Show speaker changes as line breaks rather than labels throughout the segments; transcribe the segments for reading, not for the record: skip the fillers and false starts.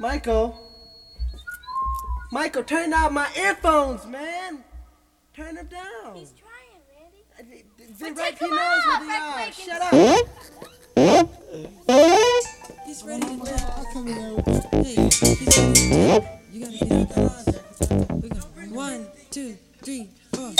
Michael? Michael, turn out my earphones, man. Turn them down.
He's trying, Randy.
Right, he knows what they are. Shut up.
He's ready to jump. I'll come in there. Hey, he's ready to jump. You gotta get out that line. We go. 1, 2, 3, 4.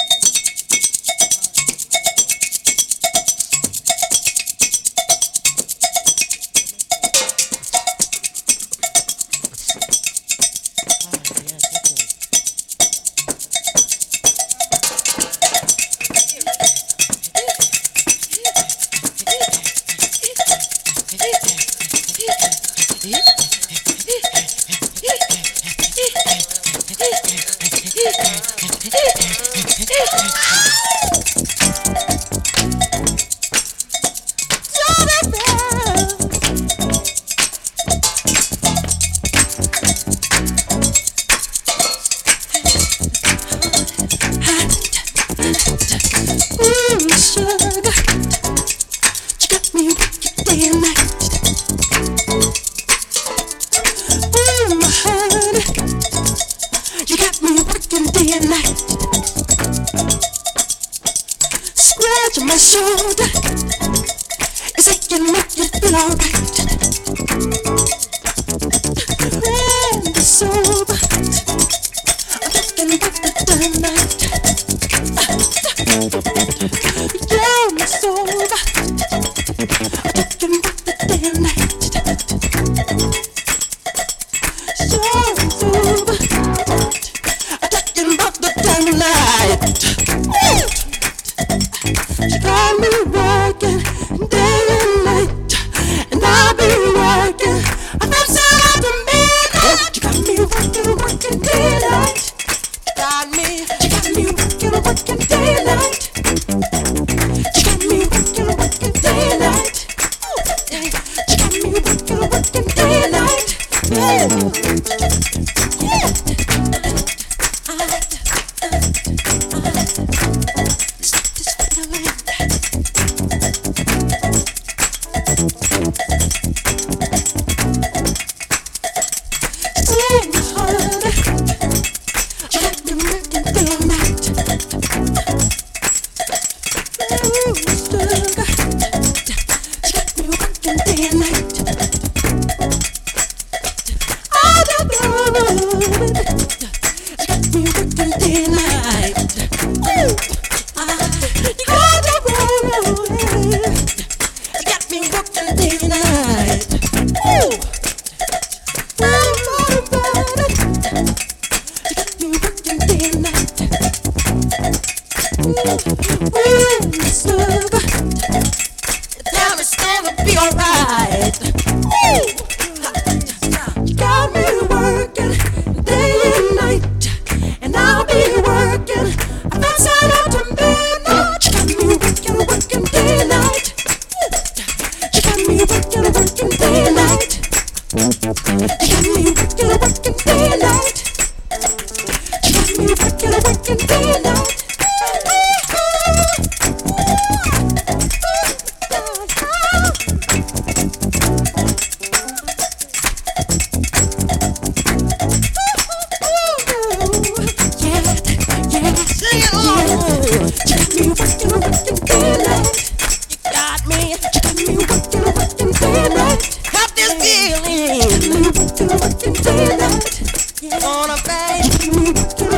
My shoulder is aching, make you feel alright. When it's sober, I'm talking about the dynamite. Yeah, I'm sober, I'm talking about the damn night. So I'm sober, I'm talking about the damn night. She got me working day and night, and I'll be working from sun up to midnight. She got me working day and night. She got me working day and night. She got me working day and night. She got me working day and night. On a bag.